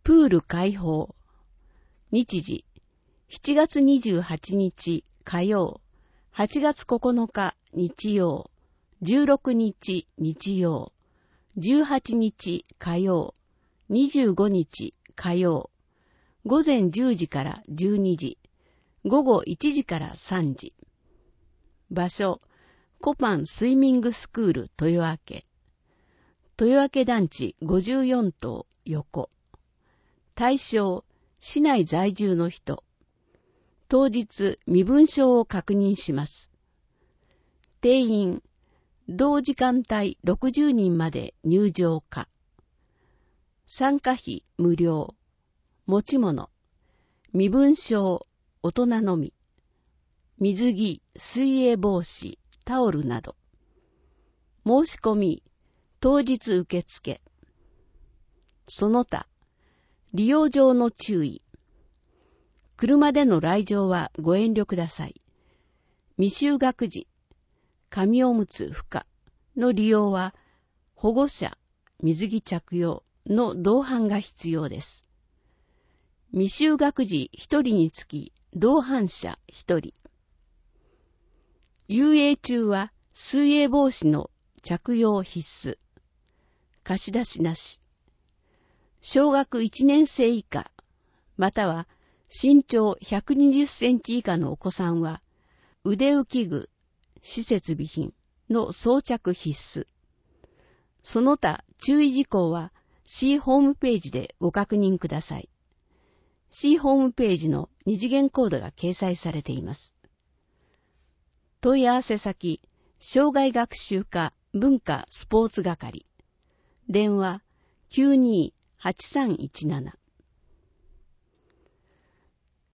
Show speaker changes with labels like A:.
A: プール開放。日時、7月28日火曜、8月9日日曜、16日日曜、18日火曜、25日火曜、午前10時から12時、午後1時から3時。場所、コパンスイミングスクール豊明。豊明団地54棟横。対象、市内在住の人。当日、身分証を確認します。定員、同時間帯60人まで入場可。参加費無料。持ち物、身分証、大人のみ。水着、水泳帽子、タオルなど。申し込み、当日受付。その他、利用上の注意。車での来場はご遠慮ください。未就学児、紙おむつ不可の利用は、保護者、水着着用の同伴が必要です。未就学児1人につき、同伴者1人。遊泳中は水泳帽子の着用必須。貸し出しなし。小学1年生以下、または身長120センチ以下のお子さんは、腕浮き具、施設備品の装着必須。その他注意事項は C ホームページでご確認ください。C ホームページの二次元コードが掲載されています。問い合わせ先、障害学習課文化スポーツ係。電話 92-8317